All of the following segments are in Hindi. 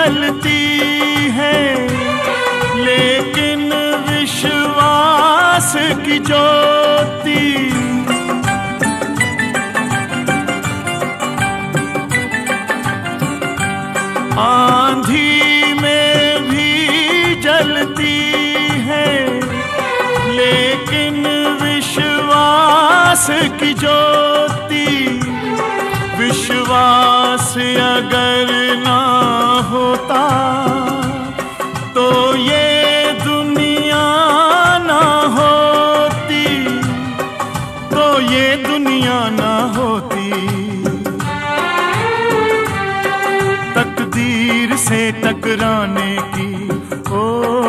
जलती है, लेकिन विश्वास की ज्योति आंधी में भी जलती है, लेकिन विश्वास की ज्योति, विश्वास अगर ना होता तो ये दुनिया ना होती, तो ये दुनिया ना होती। तकदीर से टकराने की, ओ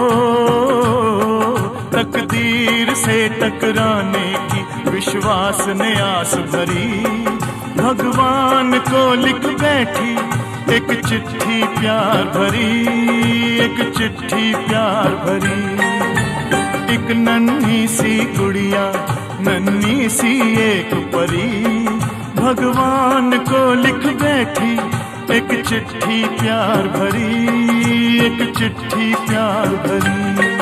तकदीर से टकराने की विश्वास ने आस भरी, भगवान को लिख बैठी एक चिट्ठी प्यार भरी, एक चिट्ठी प्यार भरी। एक नन्ही सी गुड़िया, नन्ही सी एक परी, भगवान को लिख बैठी एक चिट्ठी प्यार भरी, एक चिट्ठी प्यार भरी।